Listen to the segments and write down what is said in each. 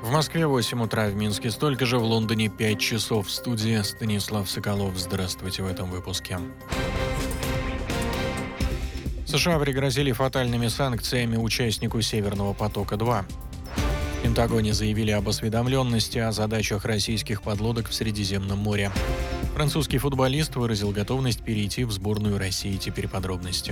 В Москве 8 утра, в Минске столько же, в Лондоне 5 часов. В студии Станислав Соколов. Здравствуйте в этом выпуске. США пригрозили фатальными санкциями участнику «Северного потока-2». В Пентагоне заявили об осведомленности о задачах российских подлодок в Средиземном море. Французский футболист выразил готовность перейти в сборную России. Теперь подробности.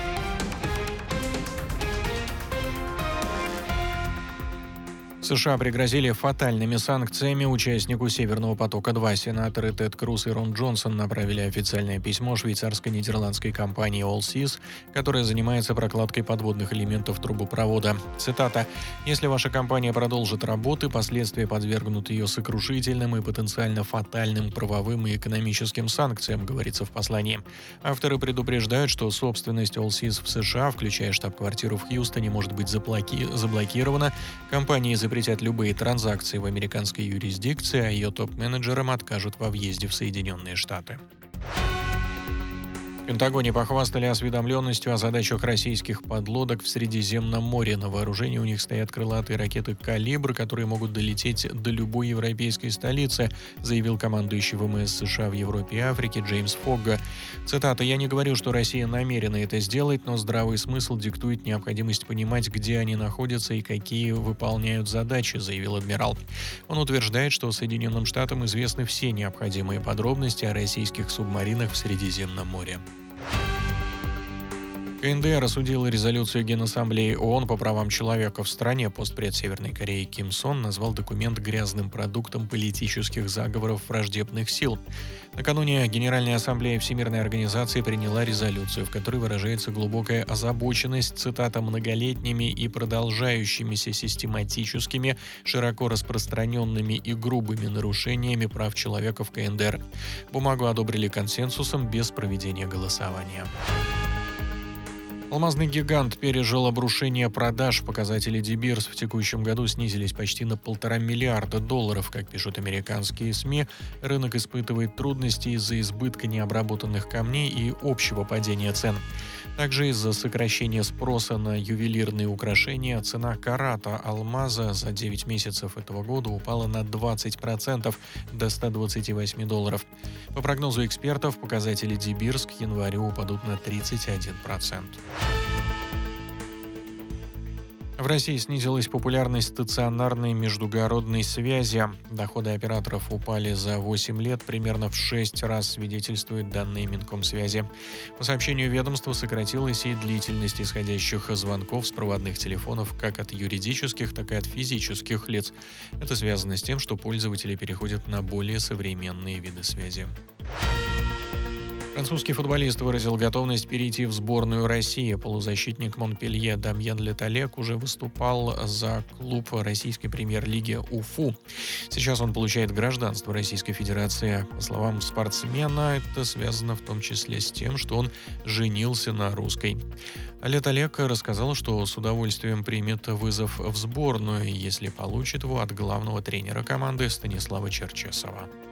США пригрозили фатальными санкциями участнику «Северного потока-2». Сенаторы Тед Круз и Рон Джонсон направили официальное письмо швейцарско-нидерландской компании Allseas, которая занимается прокладкой подводных элементов трубопровода. Цитата: «Если ваша компания продолжит работы, последствия подвергнут ее сокрушительным и потенциально фатальным правовым и экономическим санкциям», говорится в послании. Авторы предупреждают, что собственность Allseas в США, включая штаб-квартиру в Хьюстоне, может быть заблокирована. Компании запретят любые транзакции в американской юрисдикции, а ее топ-менеджерам откажут во въезде в Соединенные Штаты. В Пентагоне похвастали осведомленностью о задачах российских подлодок в Средиземном море. На вооружении у них стоят крылатые ракеты «Калибр», которые могут долететь до любой европейской столицы, заявил командующий ВМС США в Европе и Африке Джеймс Фогга. Цитата: «Я не говорю, что Россия намерена это сделать, но здравый смысл диктует необходимость понимать, где они находятся и какие выполняют задачи», заявил адмирал. Он утверждает, что Соединенным Штатам известны все необходимые подробности о российских субмаринах в Средиземном море. КНДР осудила резолюцию Генассамблеи ООН по правам человека в стране. Постпред Северной Кореи Ким Сон назвал документ грязным продуктом политических заговоров враждебных сил. Накануне Генеральная ассамблея Всемирной организации приняла резолюцию, в которой выражается глубокая озабоченность, цитата, «многолетними и продолжающимися систематическими, широко распространенными и грубыми нарушениями прав человека в КНДР». Бумагу одобрили консенсусом без проведения голосования. Алмазный гигант пережил обрушение продаж. Показатели De Beers в текущем году снизились почти на $1,5 миллиарда. Как пишут американские СМИ, рынок испытывает трудности из-за избытка необработанных камней и общего падения цен. Также из-за сокращения спроса на ювелирные украшения цена карата алмаза за 9 месяцев этого года упала на 20% до $128. По прогнозу экспертов, показатели De Beers к январю упадут на 31%. В России снизилась популярность стационарной междугородной связи. Доходы операторов упали за 8 лет примерно в 6 раз, свидетельствуют данные Минкомсвязи. По сообщению ведомства, сократилась и длительность исходящих звонков с проводных телефонов как от юридических, так и от физических лиц. Это связано с тем, что пользователи переходят на более современные виды связи. Французский футболист выразил готовность перейти в сборную России. Полузащитник Монпелье Дамьен Леталек уже выступал за клуб российской премьер-лиги Уфу. Сейчас он получает гражданство Российской Федерации. По словам спортсмена, это связано в том числе с тем, что он женился на русской. Леталек рассказал, что с удовольствием примет вызов в сборную, если получит его от главного тренера команды Станислава Черчесова.